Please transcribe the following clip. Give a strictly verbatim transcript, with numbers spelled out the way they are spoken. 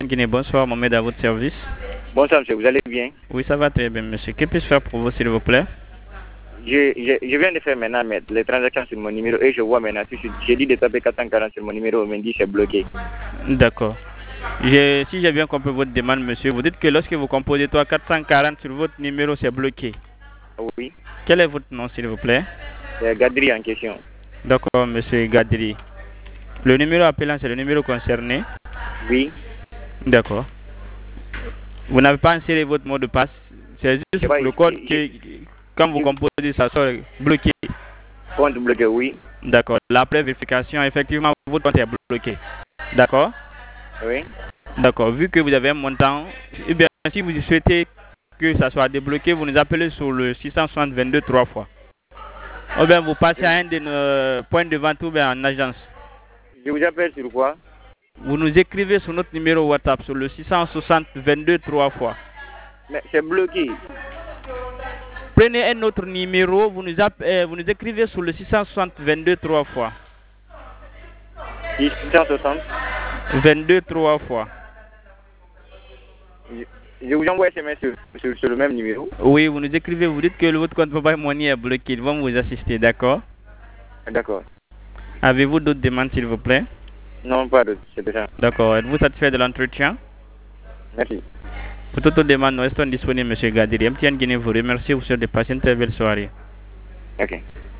Guinée, bonsoir, Mohamed à votre service. Bonsoir monsieur, vous allez bien? Oui, ça va très bien monsieur. Que puis-je faire pour vous s'il vous plaît? je, je, je viens de faire maintenant les transactions sur mon numéro et je vois maintenant, j'ai dit de taper quatre cent quarante sur mon numéro, on me dit c'est bloqué. D'accord. Si j'ai bien compris votre demande monsieur, vous dites que lorsque vous composez toi quatre cent quarante sur votre numéro, c'est bloqué. Oui. Quel est votre nom s'il vous plaît? C'est Gadri en question. D'accord monsieur Gadri. Le numéro appelant, c'est le numéro concerné? Oui. D'accord. Vous n'avez pas inséré votre mot de passe? C'est juste pas, le code qui, quand vous composez, ça sort bloqué. Compte bloqué, oui. D'accord. Après vérification, effectivement, votre compte est bloqué. D'accord? Oui. D'accord. Vu que vous avez un montant, eh bien, si vous souhaitez que ça soit débloqué, vous nous appelez sur le six cent soixante vingt-deux trois fois. Ou bien vous passez à un de nos points de vente ou bien en agence. Je vous appelle sur quoi? Vous nous écrivez sur notre numéro WhatsApp sur le six cent soixante vingt-deux trois fois. Mais c'est bloqué. Prenez un autre numéro, vous nous, euh, vous nous écrivez sur le six cent soixante vingt-deux trois fois. six cent soixante vingt-deux trois fois. Je, je vous envoie un S M S sur, sur, sur le même numéro. Oui, vous nous écrivez, vous dites que votre compte Mobile Money est bloqué. Ils vont vous assister, d'accord? D'accord. Avez-vous d'autres demandes, s'il vous plaît? Non, pas d'autres, c'est déjà. D'accord. Êtes-vous satisfait de l'entretien? Merci. Pour toute demande, nous restons disponibles, M. Gadiri. M T N Guinée vous remercie. Vous souhaite de passer une très belle soirée. Ok.